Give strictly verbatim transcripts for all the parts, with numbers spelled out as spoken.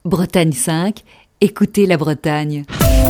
Bretagne cinq, écoutez la Bretagne.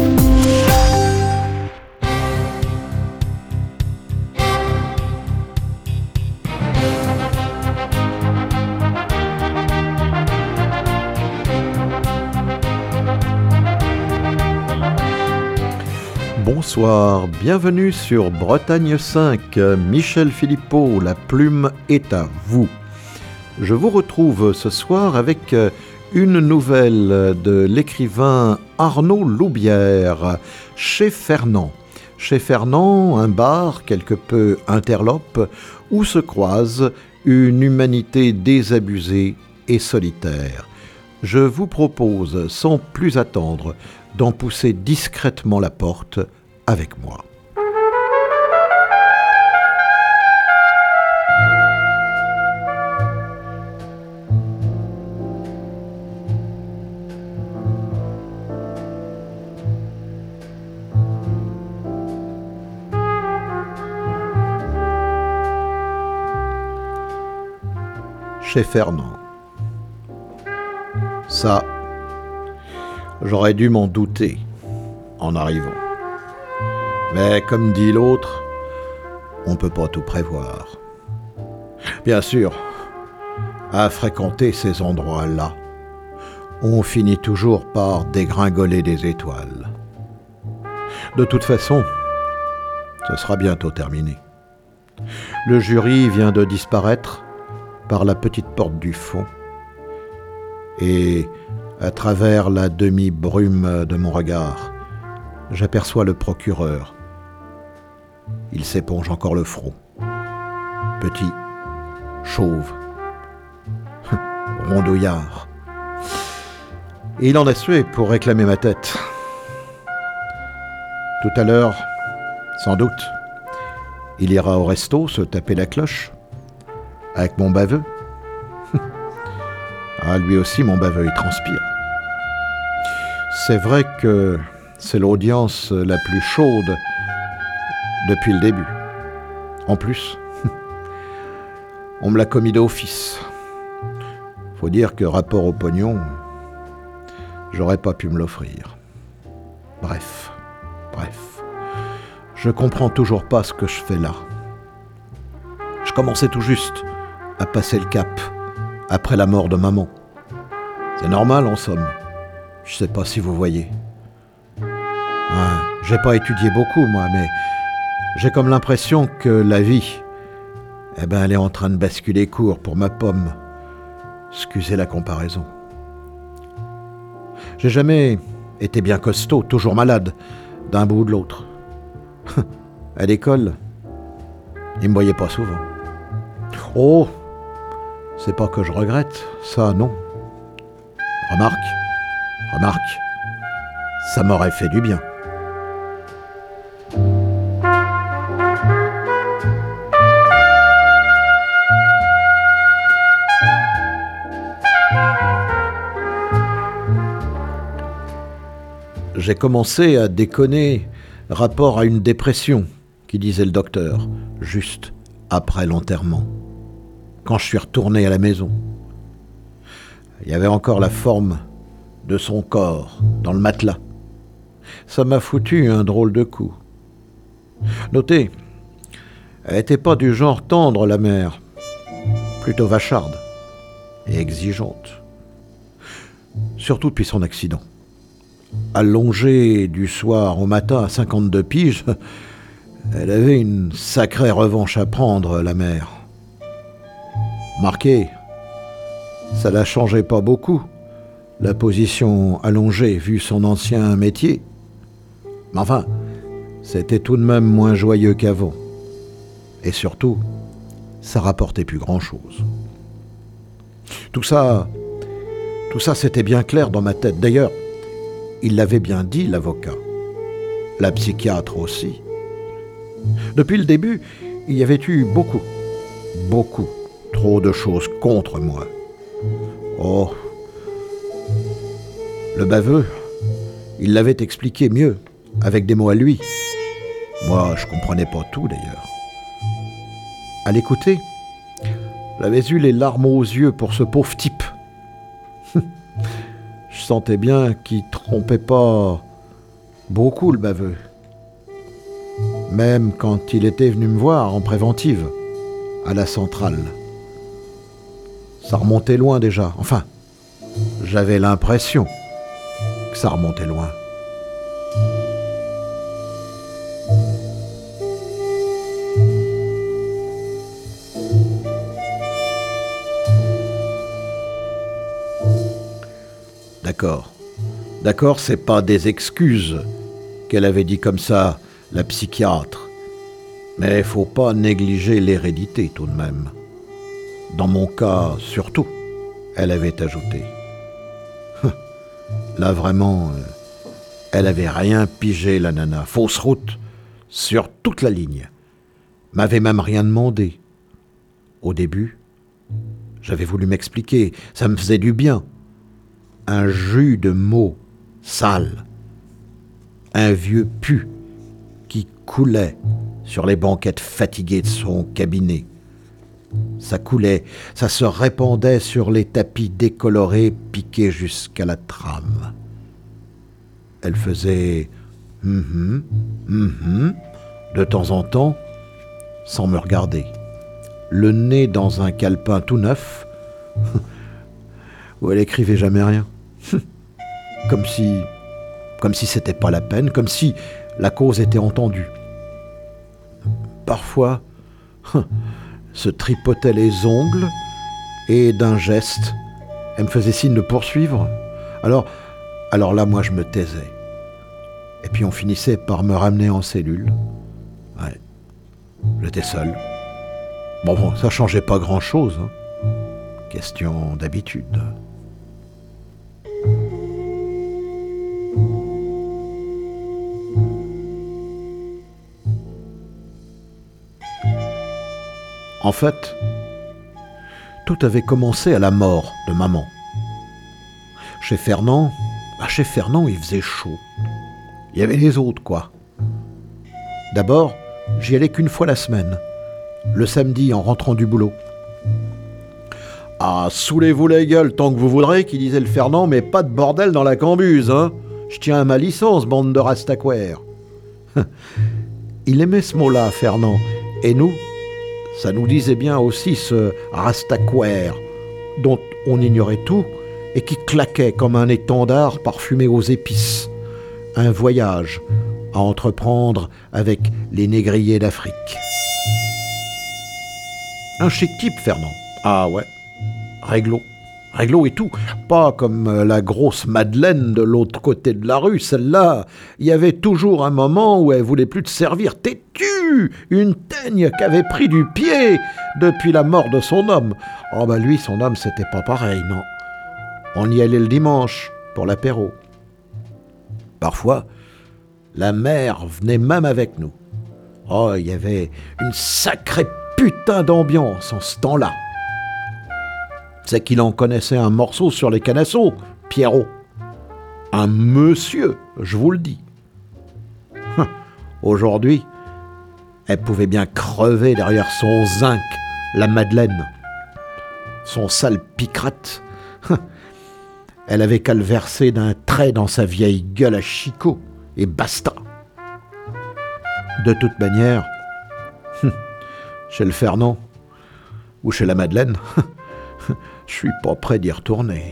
Bonsoir, bienvenue sur Bretagne cinq. Michel Philippot, la plume est à vous. Je vous retrouve ce soir avec une nouvelle de l'écrivain Arnaud Loubière, Chez Fernand. Chez Fernand, un bar quelque peu interlope où se croise une humanité désabusée et solitaire. Je vous propose, sans plus attendre, d'en pousser discrètement la porte avec moi. Chez Fernand. Ça, j'aurais dû m'en douter en arrivant. Mais comme dit l'autre, on ne peut pas tout prévoir. Bien sûr, à fréquenter ces endroits-là, on finit toujours par dégringoler des étoiles. De toute façon, ce sera bientôt terminé. Le jury vient de disparaître par la petite porte du fond, et à travers la demi-brume de mon regard, j'aperçois le procureur. Il s'éponge encore le front. Petit, chauve, rondouillard. Et il en a sué pour réclamer ma tête. Tout à l'heure, sans doute, il ira au resto se taper la cloche avec mon baveux. Ah, lui aussi, mon baveux, il transpire. C'est vrai que c'est l'audience la plus chaude depuis le début. En plus, on me l'a commis d'office. Faut dire que rapport au pognon, j'aurais pas pu me l'offrir. Bref, bref. Je comprends toujours pas ce que je fais là. Je commençais tout juste à passer le cap après la mort de maman. C'est normal en somme. Je sais pas si vous voyez. Ah, j'ai pas étudié beaucoup moi, mais j'ai comme l'impression que la vie, eh ben, elle est en train de basculer court pour ma pomme. Excusez la comparaison. J'ai jamais été bien costaud, toujours malade, d'un bout ou de l'autre. À l'école, ils me voyaient pas souvent. Oh, c'est pas que je regrette, ça non. Remarque, remarque, ça m'aurait fait du bien. J'ai commencé à déconner rapport à une dépression, qui disait le docteur, juste après l'enterrement, quand je suis retourné à la maison. Il y avait encore la forme de son corps dans le matelas. Ça m'a foutu un drôle de coup. Notez, elle n'était pas du genre tendre, la mère, plutôt vacharde et exigeante. Surtout depuis son accident. Allongée du soir au matin à cinquante-deux piges, elle avait une sacrée revanche à prendre, la mère. Marquez, ça la changeait pas beaucoup, la position allongée vu son ancien métier. Mais enfin, c'était tout de même moins joyeux qu'avant. Et surtout, ça rapportait plus grand-chose. Tout ça, tout ça c'était bien clair dans ma tête. D'ailleurs, il l'avait bien dit, l'avocat. La psychiatre aussi. Depuis le début, il y avait eu beaucoup, beaucoup trop de choses contre moi. Oh, le baveux, il l'avait expliqué mieux, avec des mots à lui. Moi, je comprenais pas tout d'ailleurs. À l'écouter, j'avais eu les larmes aux yeux pour ce pauvre type. Je sentais bien qu'il trompait pas beaucoup le baveux. Même quand il était venu me voir en préventive, à la centrale. Ça remontait loin déjà. Enfin, j'avais l'impression que ça remontait loin. D'accord. D'accord, c'est pas des excuses qu'elle avait dit comme ça, la psychiatre. Mais faut pas négliger l'hérédité tout de même. Dans mon cas, surtout, elle avait ajouté. Là, vraiment, elle avait rien pigé, la nana. Fausse route, sur toute la ligne. M'avait même rien demandé. Au début, j'avais voulu m'expliquer. Ça me faisait du bien. Un jus de mots sales. Un vieux pu qui coulait sur les banquettes fatiguées de son cabinet. Ça coulait, ça se répandait sur les tapis décolorés piqués jusqu'à la trame. Elle faisait hum hum hum de temps en temps, sans me regarder. Le nez dans un calepin tout neuf, où elle écrivait jamais rien. Comme si, comme si c'était pas la peine, comme si la cause était entendue. Parfois, se tripotait les ongles et d'un geste, elle me faisait signe de poursuivre. Alors, alors là, moi, je me taisais. Et puis on finissait par me ramener en cellule. Ouais, j'étais seul. Bon, bon, ça changeait pas grand-chose. Hein. Question d'habitude. En fait, tout avait commencé à la mort de maman. Chez Fernand, bah chez Fernand, il faisait chaud. Il y avait les autres, quoi. D'abord, j'y allais qu'une fois la semaine, le samedi en rentrant du boulot. « Ah, saoulez-vous la gueule tant que vous voudrez, qui disait le Fernand, mais pas de bordel dans la cambuse, hein. Je tiens à ma licence, bande de rastaquaires. » Il aimait ce mot-là, Fernand, et nous, ça nous disait bien aussi ce rastaquaire, dont on ignorait tout et qui claquait comme un étendard parfumé aux épices. Un voyage à entreprendre avec les négriers d'Afrique. Un chic type, Fernand. Ah ouais, réglo. Réglo et tout. Pas comme la grosse Madeleine de l'autre côté de la rue. Celle-là, il y avait toujours un moment où elle voulait plus te servir. Têtu, une teigne qui avait pris du pied depuis la mort de son homme. Oh ben lui, son homme, c'était pas pareil, non. On y allait le dimanche pour l'apéro. Parfois, la mère venait même avec nous. Oh, il y avait une sacrée putain d'ambiance en ce temps-là. C'est qu'il en connaissait un morceau sur les canassos, Pierrot. Un monsieur, je vous le dis. Aujourd'hui, elle pouvait bien crever derrière son zinc, la Madeleine. Son sale picrate. Elle avait qu'à le verser d'un trait dans sa vieille gueule à chicot, et basta. De toute manière, chez le Fernand, ou chez la Madeleine, je suis pas prêt d'y retourner.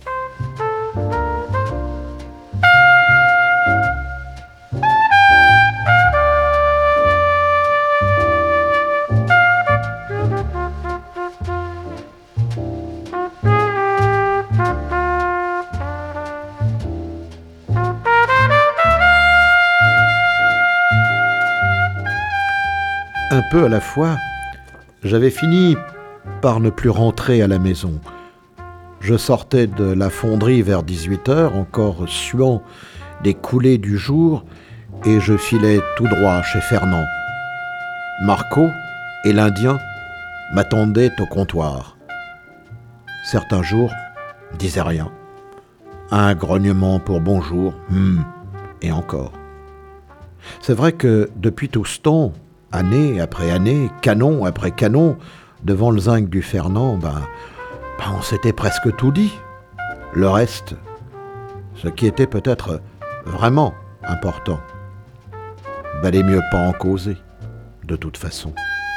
Un peu à la fois, j'avais fini par ne plus rentrer à la maison. Je sortais de la fonderie vers dix-huit heures, encore suant des coulées du jour, et je filais tout droit chez Fernand. Marco et l'Indien m'attendaient au comptoir. Certains jours, disaient rien. Un grognement pour bonjour, hum, et encore. C'est vrai que depuis tout ce temps, année après année, canon après canon, devant le zinc du Fernand, ben, ben on s'était presque tout dit. Le reste, ce qui était peut-être vraiment important. Valait mieux pas en causer, de toute façon.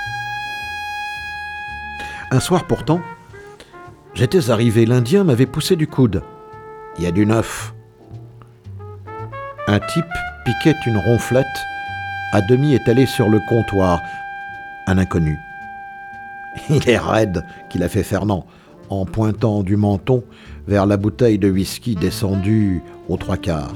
Un soir pourtant, j'étais arrivé, l'Indien m'avait poussé du coude. Il y a du neuf. Un type piquait une ronflette, à demi étalée sur le comptoir. Un inconnu. Il est raide, qu'il a fait Fernand, en pointant du menton vers la bouteille de whisky descendue aux trois quarts.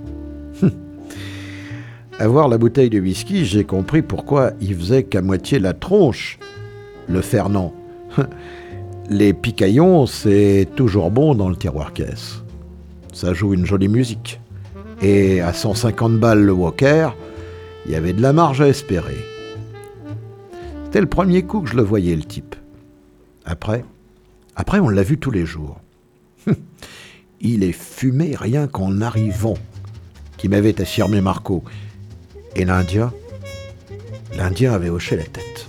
À voir la bouteille de whisky, j'ai compris pourquoi il faisait qu'à moitié la tronche, le Fernand. Les picaillons, c'est toujours bon dans le tiroir-caisse. Ça joue une jolie musique. Et à cent cinquante balles le Walker, il y avait de la marge à espérer. C'était le premier coup que je le voyais, le type. Après, après on l'a vu tous les jours. Il est fumé rien qu'en arrivant, qui m'avait affirmé Marco. Et l'Indien, l'Indien avait hoché la tête.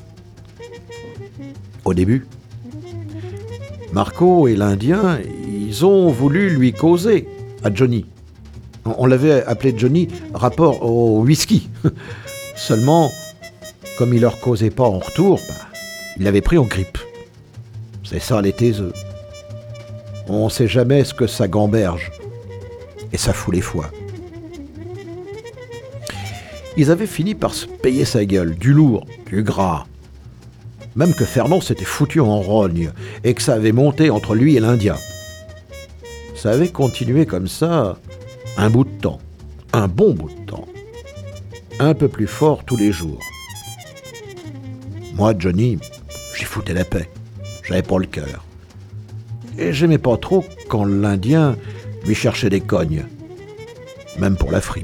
Au début, Marco et l'Indien, ils ont voulu lui causer à Johnny. On l'avait appelé Johnny rapport au whisky. Seulement, comme il leur causait pas en retour, bah, il l'avait pris en grippe. C'est ça les taiseux. On sait jamais ce que ça gamberge. Et ça fout les foies. Ils avaient fini par se payer sa gueule, du lourd, du gras. Même que Fernand s'était foutu en rogne et que ça avait monté entre lui et l'Indien. Ça avait continué comme ça un bout de temps, un bon bout de temps. Un peu plus fort tous les jours. Moi, Johnny, j'y foutais la paix. J'avais pas le cœur. Et j'aimais pas trop quand l'Indien lui cherchait des cognes. Même pour la frime.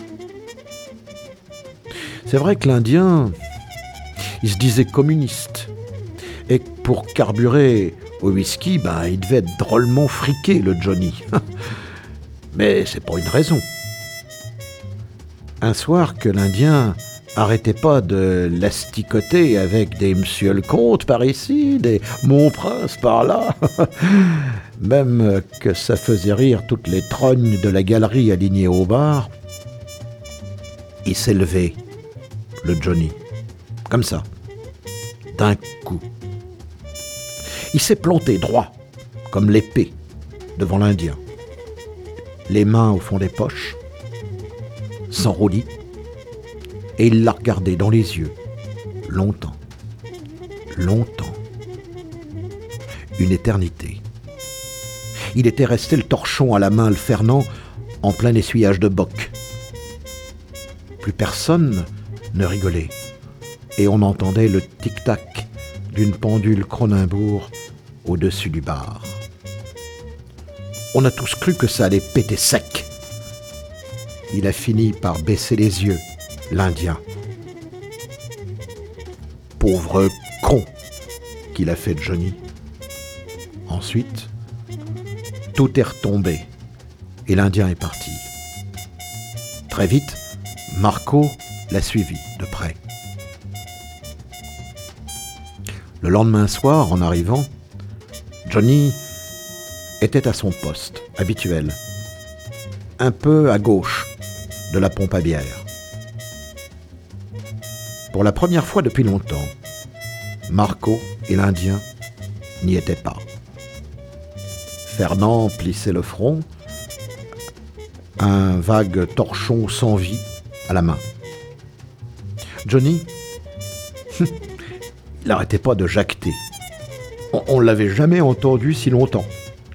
C'est vrai que l'Indien, il se disait communiste. Et que pour carburer au whisky, ben, il devait être drôlement friqué, le Johnny. Mais c'est pas une raison. Un soir que l'Indien arrêtait pas de l'asticoter avec des Monsieur le Comte par ici, des Mon Prince par là, même que ça faisait rire toutes les trognes de la galerie alignées au bar, il s'est levé, le Johnny, comme ça, d'un coup. Il s'est planté droit, comme l'épée, devant l'Indien. Les mains au fond des poches, sans roulis, et il l'a regardé dans les yeux, longtemps, longtemps, une éternité. Il était resté le torchon à la main, le Fernand, en plein essuyage de boc. Plus personne ne rigolait, et on entendait le tic-tac d'une pendule Cronenbourg au-dessus du bar. On a tous cru que ça allait péter sec. Il a fini par baisser les yeux, l'Indien. Pauvre con qu'il a fait Johnny. Ensuite, tout est retombé et l'Indien est parti. Très vite, Marco l'a suivi de près. Le lendemain soir, en arrivant, Johnny était à son poste habituel, un peu à gauche de la pompe à bière. Pour la première fois depuis longtemps, Marco et l'Indien n'y étaient pas. Fernand plissait le front, un vague torchon sans vie à la main. Johnny, il n'arrêtait pas de jacter. On ne l'avait jamais entendu si longtemps.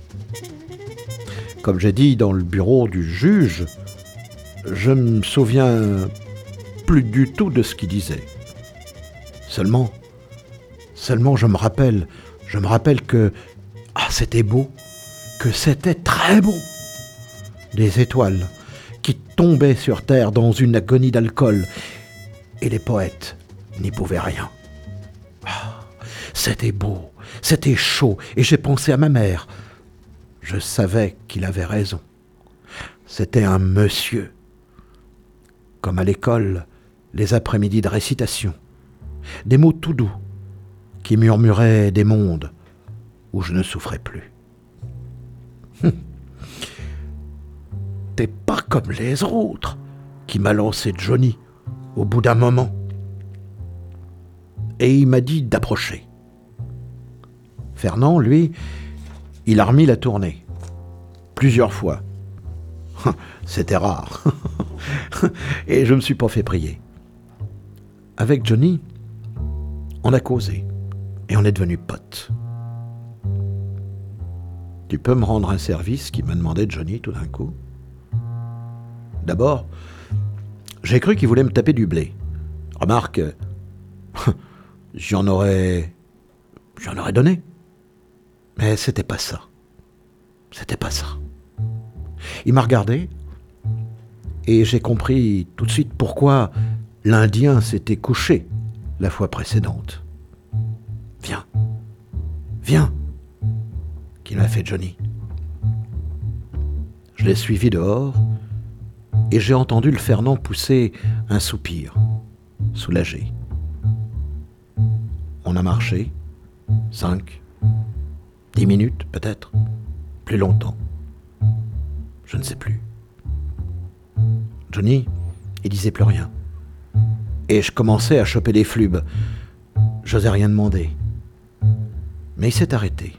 Comme j'ai dit dans le bureau du juge, je me souviens plus du tout de ce qu'il disait. Seulement, seulement je me rappelle, je me rappelle que ah, c'était beau, que c'était très beau. Des étoiles qui tombaient sur terre dans une agonie d'alcool, et les poètes n'y pouvaient rien. Ah, c'était beau, c'était chaud, et j'ai pensé à ma mère. Je savais qu'il avait raison. C'était un monsieur. Comme à l'école, les après-midi de récitation. Des mots tout doux, qui murmuraient des mondes où je ne souffrais plus. n'était pas comme les autres, qui m'a lancé Johnny au bout d'un moment. Et il m'a dit d'approcher. Fernand, lui, il a remis la tournée. Plusieurs fois. C'était rare. Et je ne me suis pas fait prier. Avec Johnny, on a causé. Et on est devenus potes. Tu peux me rendre un service qui m'a demandé Johnny tout d'un coup? D'abord, j'ai cru qu'il voulait me taper du blé. Remarque, j'en aurais... j'en aurais donné. Mais c'était pas ça. C'était pas ça. Il m'a regardé et j'ai compris tout de suite pourquoi l'Indien s'était couché la fois précédente. Viens, viens, qu'il m'a fait Johnny. Je l'ai suivi dehors et j'ai entendu le Fernand pousser un soupir, soulagé. On a marché, cinq, dix minutes peut-être, plus longtemps. Je ne sais plus. Johnny, il disait plus rien. Et je commençais à choper des flubes. J'osais rien demander. Mais il s'est arrêté.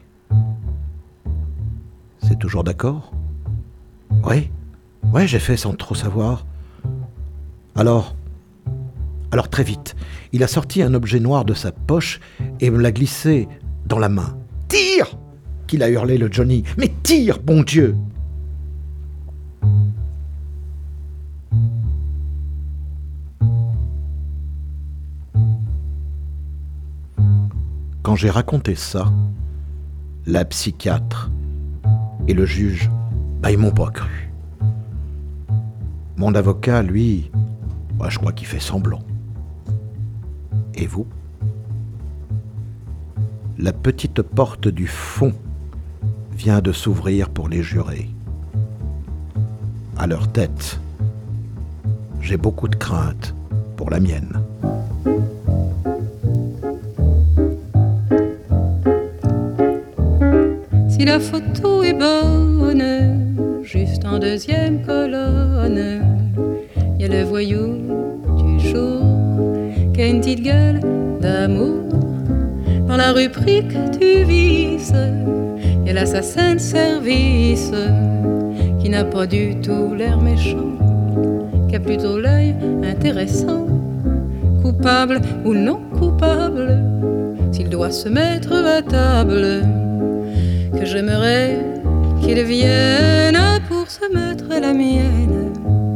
C'est toujours d'accord? Oui, ouais, j'ai fait sans trop savoir. Alors, alors très vite, il a sorti un objet noir de sa poche et me l'a glissé dans la main. Tire! Qu'il a hurlé le Johnny. Mais tire, bon Dieu! Quand j'ai raconté ça, la psychiatre et le juge, bah, ils m'ont pas cru. Mon avocat, lui, bah, je crois qu'il fait semblant. Et vous? La petite porte du fond vient de s'ouvrir pour les jurés. À leur tête, j'ai beaucoup de crainte pour la mienne. Si la photo est bonne, juste en deuxième colonne, y a le voyou du jour qui a une petite gueule d'amour. Dans la rubrique du vice, y a l'assassin de service qui n'a pas du tout l'air méchant, qui a plutôt l'œil intéressant. Coupable ou non coupable, s'il doit se mettre à table, que j'aimerais qu'il vienne pour se mettre à la mienne.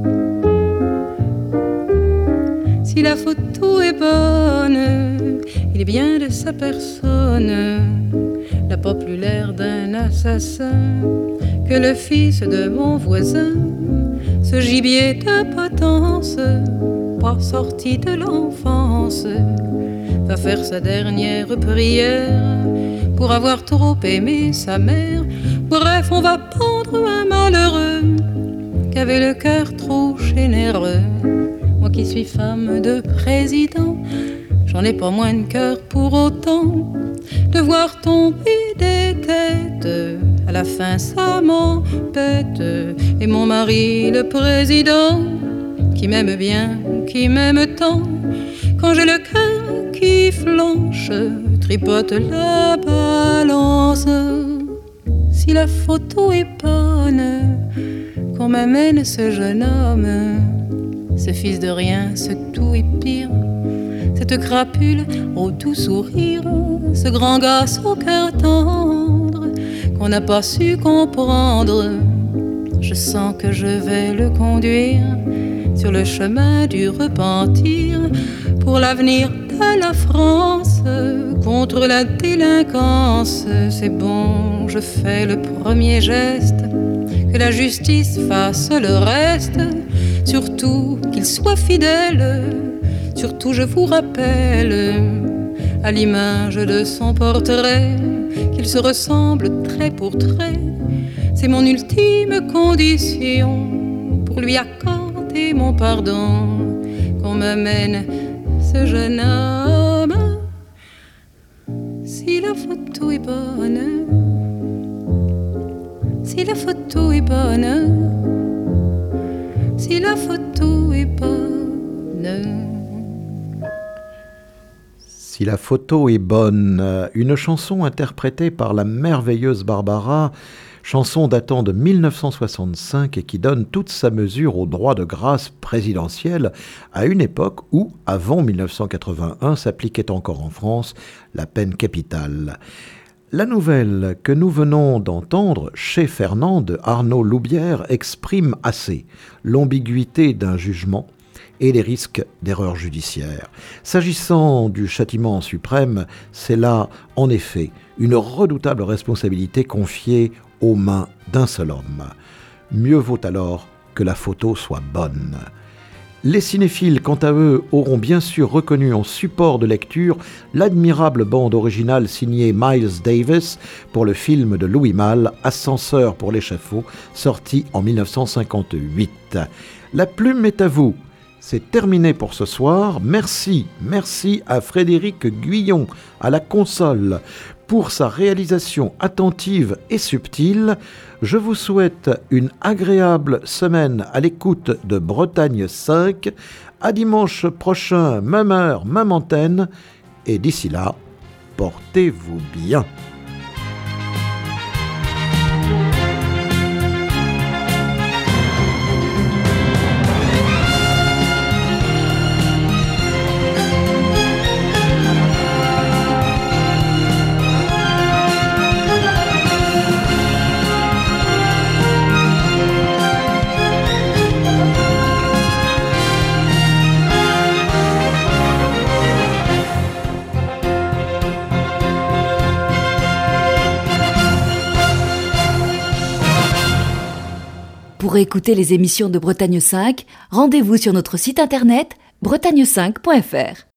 Si la photo est bonne, il est bien de sa personne, n'a pas plus l'air d'un assassin que le fils de mon voisin, ce gibier de potence, pas sorti de l'enfance, va faire sa dernière prière pour avoir trop aimé sa mère. Bref, on va pendre un malheureux qui avait le cœur trop généreux. Moi qui suis femme de président, j'en ai pas moins de cœur pour autant de voir tomber des têtes. À la fin, ça m'empête. Et mon mari, le président, qui m'aime bien, qui m'aime tant, quand j'ai le cœur qui flanche, tripote la balance. Si la photo est bonne, qu'on m'amène ce jeune homme, ce fils de rien, ce tout est pire, cette crapule au doux sourire, ce grand gosse au cœur tendre qu'on n'a pas su comprendre. Je sens que je vais le conduire sur le chemin du repentir, pour l'avenir de la France, contre la délinquance. C'est bon, je fais le premier geste, que la justice fasse le reste, surtout qu'il soit fidèle, surtout je vous rappelle, à l'image de son portrait, qu'il se ressemble trait pour trait. C'est mon ultime condition pour lui accorder mon pardon, qu'on m'amène ce jeune homme. Si la photo est bonne, si la photo est bonne, la photo est bonne. Si la photo est bonne, une chanson interprétée par la merveilleuse Barbara, chanson datant de mille neuf cent soixante-cinq et qui donne toute sa mesure au droit de grâce présidentiel à une époque où, avant mille neuf cent quatre-vingt-un, s'appliquait encore en France la peine capitale. La nouvelle que nous venons d'entendre chez Fernand de Arnaud Loubière exprime assez l'ambiguïté d'un jugement et les risques d'erreurs judiciaires. S'agissant du châtiment suprême, c'est là, en effet, une redoutable responsabilité confiée aux mains d'un seul homme. Mieux vaut alors que la photo soit bonne. Les cinéphiles, quant à eux, auront bien sûr reconnu en support de lecture l'admirable bande originale signée Miles Davis pour le film de Louis Malle, Ascenseur pour l'échafaud, sorti en mille neuf cent cinquante-huit. La plume est à vous. C'est terminé pour ce soir. Merci, merci à Frédéric Guyon, à la console, pour sa réalisation attentive et subtile. Je vous souhaite une agréable semaine à l'écoute de Bretagne cinq. À dimanche prochain, même heure, même antenne. Et d'ici là, portez-vous bien. Pour écouter les émissions de Bretagne cinq, rendez-vous sur notre site internet bretagne cinq point f r.